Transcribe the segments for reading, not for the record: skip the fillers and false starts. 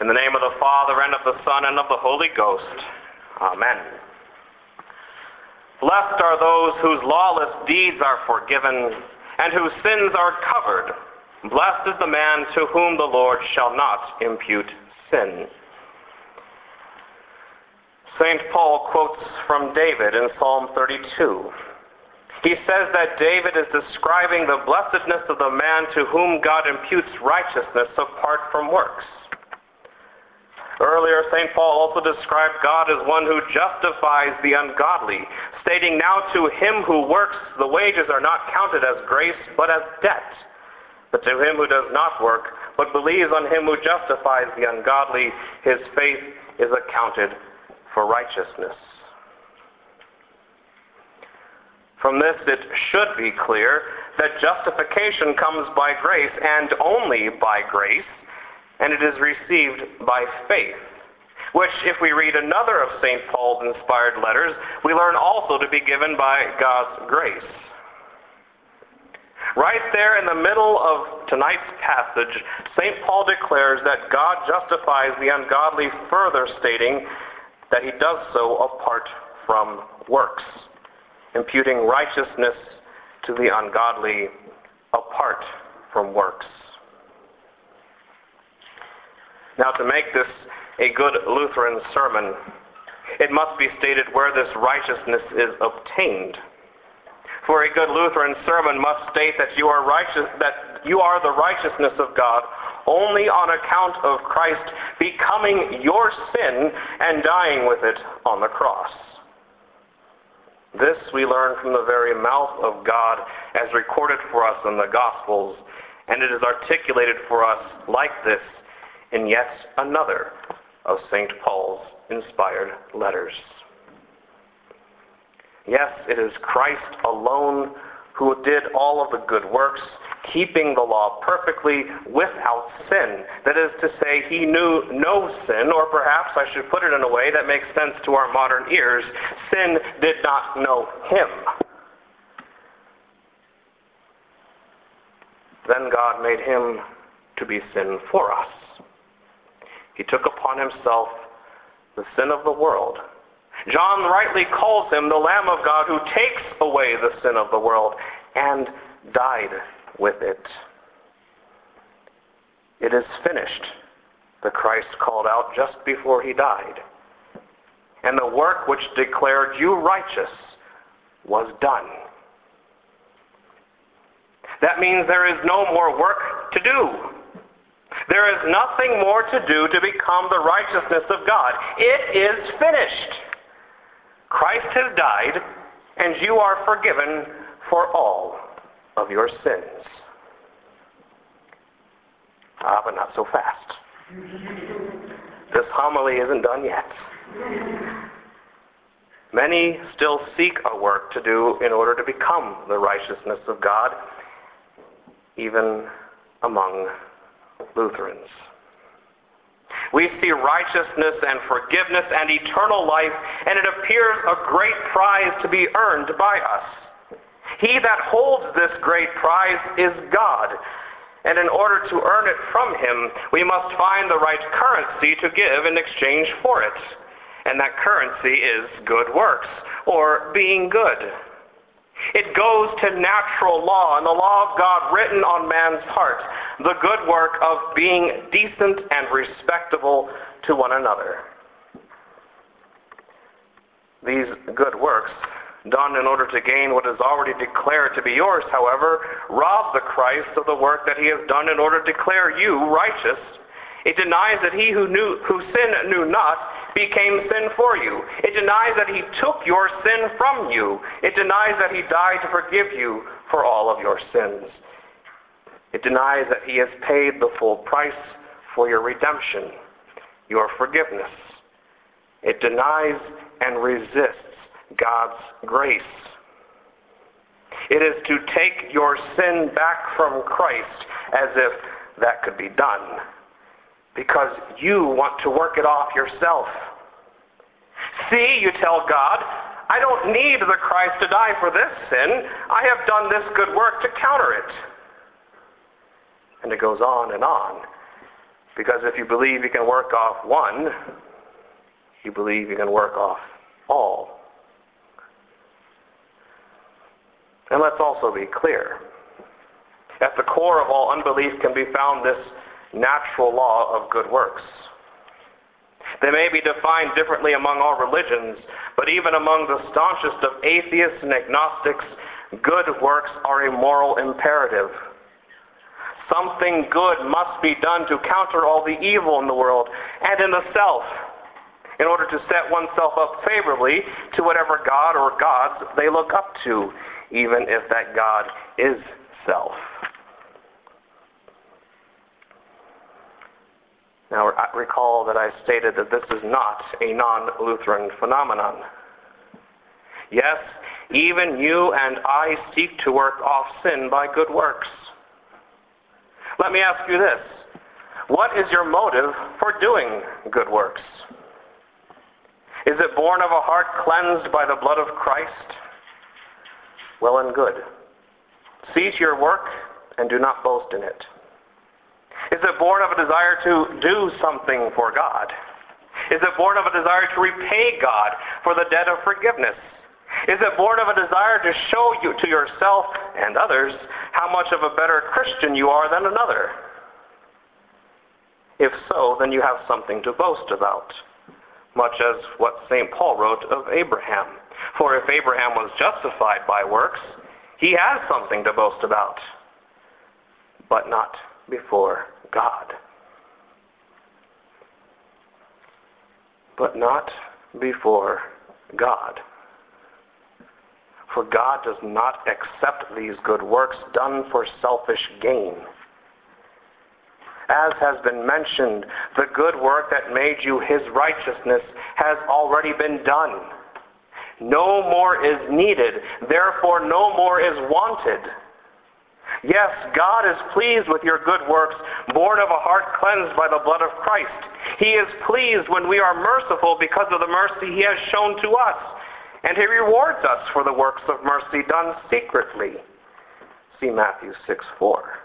In the name of the Father, and of the Son, and of the Holy Ghost. Amen. Blessed are those whose lawless deeds are forgiven, and whose sins are covered. Blessed is the man to whom the Lord shall not impute sin. St. Paul quotes from David in Psalm 32. He says that David is describing the blessedness of the man to whom God imputes righteousness apart from works. Earlier, St. Paul also described God as one who justifies the ungodly, stating, "Now to him who works, the wages are not counted as grace, but as debt. But to him who does not work, but believes on him who justifies the ungodly, his faith is accounted for righteousness." From this, it should be clear that justification comes by grace and only by grace, and it is received by faith, which, if we read another of St. Paul's inspired letters, we learn also to be given by God's grace. Right there in the middle of tonight's passage, St. Paul declares that God justifies the ungodly, further stating that he does so apart from works, imputing righteousness to the ungodly apart from works. Now, to make this a good Lutheran sermon, it must be stated where this righteousness is obtained. For a good Lutheran sermon must state that you are the righteousness of God only on account of Christ becoming your sin and dying with it on the cross. This we learn from the very mouth of God as recorded for us in the Gospels, and it is articulated for us like this in yet another of St. Paul's inspired letters. Yes, it is Christ alone who did all of the good works, keeping the law perfectly without sin. That is to say, he knew no sin, or perhaps I should put it in a way that makes sense to our modern ears, sin did not know him. Then God made him to be sin for us. He took upon himself the sin of the world. John rightly calls him the Lamb of God who takes away the sin of the world, and died with it. It is finished, the Christ called out just before he died. And the work which declared you righteous was done. That means there is no more work to do. There is nothing more to do to become the righteousness of God. It is finished. Christ has died, and you are forgiven for all of your sins. But not so fast. This homily isn't done yet. Many still seek a work to do in order to become the righteousness of God, even among Lutherans. We see righteousness and forgiveness and eternal life, and it appears a great prize to be earned by us. He that holds this great prize is God, and in order to earn it from him, we must find the right currency to give in exchange for it. And that currency is good works, or being good. It goes to natural law and the law of God written on man's heart, the good work of being decent and respectable to one another. These good works, done in order to gain what is already declared to be yours, however, rob the Christ of the work that he has done in order to declare you righteous. It denies that he who sin knew not became sin for you. It denies that he took your sin from you. It denies that he died to forgive you for all of your sins. It denies that he has paid the full price for your redemption, your forgiveness. It denies and resists God's grace. It is to take your sin back from Christ as if that could be done, because you want to work it off yourself. See, you tell God, I don't need the Christ to die for this sin. I have done this good work to counter it. And it goes on and on. Because if you believe you can work off one, you believe you can work off all. And let's also be clear. At the core of all unbelief can be found this natural law of good works. They may be defined differently among all religions, but even among the staunchest of atheists and agnostics, good works are a moral imperative. Something good must be done to counter all the evil in the world and in the self, in order to set oneself up favorably to whatever God or gods they look up to, even if that God is self. Now, recall that I stated that this is not a non-Lutheran phenomenon. Yes, even you and I seek to work off sin by good works. Let me ask you this. What is your motive for doing good works? Is it born of a heart cleansed by the blood of Christ? Well and good. See to your work and do not boast in it. Is it born of a desire to do something for God? Is it born of a desire to repay God for the debt of forgiveness? Is it born of a desire to show you to yourself and others how much of a better Christian you are than another? If so, then you have something to boast about, much as what St. Paul wrote of Abraham. For if Abraham was justified by works, he has something to boast about, but not before God. But not before God. For God does not accept these good works done for selfish gain. As has been mentioned, the good work that made you his righteousness has already been done. No more is needed, therefore no more is wanted. Yes, God is pleased with your good works, born of a heart cleansed by the blood of Christ. He is pleased when we are merciful because of the mercy he has shown to us. And he rewards us for the works of mercy done secretly. See Matthew 6:4.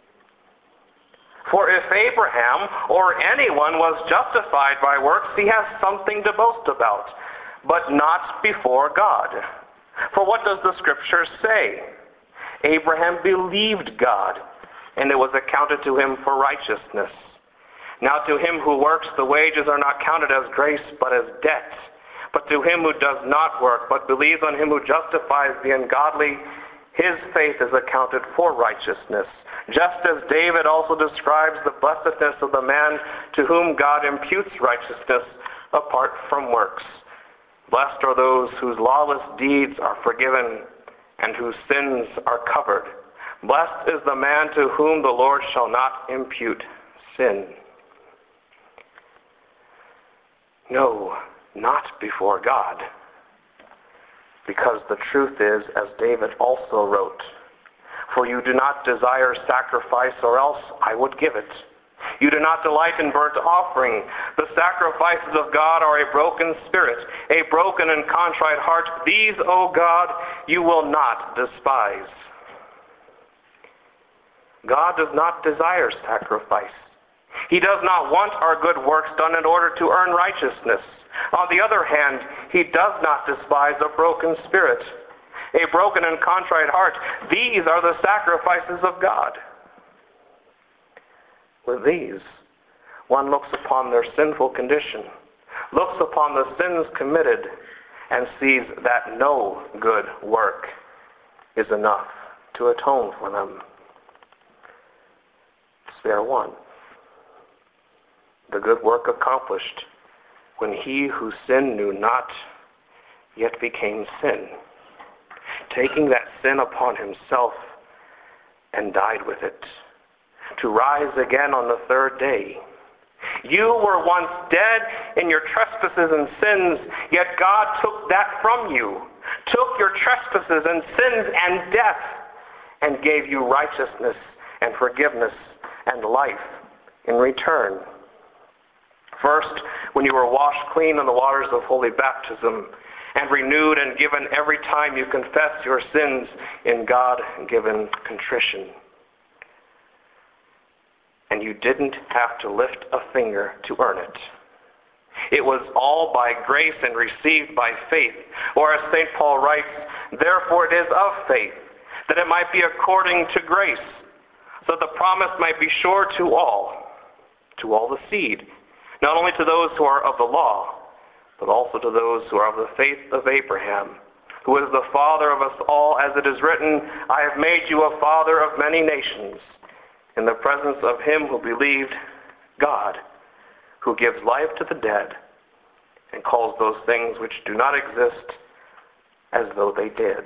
For if Abraham or anyone was justified by works, he has something to boast about, but not before God. For what does the Scripture say? Abraham believed God, and it was accounted to him for righteousness. Now to him who works, the wages are not counted as grace, but as debt. But to him who does not work, but believes on him who justifies the ungodly, his faith is accounted for righteousness. Just as David also describes the blessedness of the man to whom God imputes righteousness apart from works. Blessed are those whose lawless deeds are forgiven and whose sins are covered. Blessed is the man to whom the Lord shall not impute sin. No, not before God. Because the truth is, as David also wrote, for you do not desire sacrifice, or else I would give it. You do not delight in burnt offering. The sacrifices of God are a broken spirit, a broken and contrite heart. These, O God, you will not despise. God does not desire sacrifice. He does not want our good works done in order to earn righteousness. On the other hand, he does not despise a broken spirit, a broken and contrite heart. These are the sacrifices of God. With these, one looks upon their sinful condition, looks upon the sins committed, and sees that no good work is enough to atone for them. Spare one. The good work accomplished when he who sin knew not yet became sin, taking that sin upon himself and died with it, to rise again on the third day. You were once dead in your trespasses and sins, yet God took that from you, took your trespasses and sins and death, and gave you righteousness and forgiveness and life in return. First, when you were washed clean in the waters of holy baptism, and renewed and given every time you confess your sins in God-given contrition. and you didn't have to lift a finger to earn it. It was all by grace and received by faith. Or as St. Paul writes, therefore it is of faith, that it might be according to grace, so that the promise might be sure to all the seed, not only to those who are of the law, but also to those who are of the faith of Abraham, who is the father of us all, as it is written, I have made you a father of many nations, in the presence of him who believed God, who gives life to the dead, and calls those things which do not exist as though they did.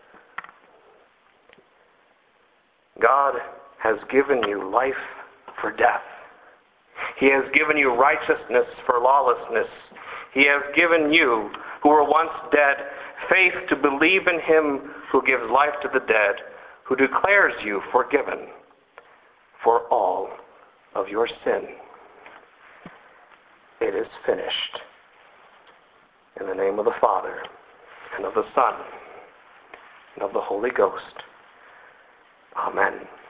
God has given you life for death. He has given you righteousness for lawlessness. He has given you, who were once dead, faith to believe in him who gives life to the dead, who declares you forgiven for all of your sin. It is finished. In the name of the Father, and of the Son, and of the Holy Ghost. Amen.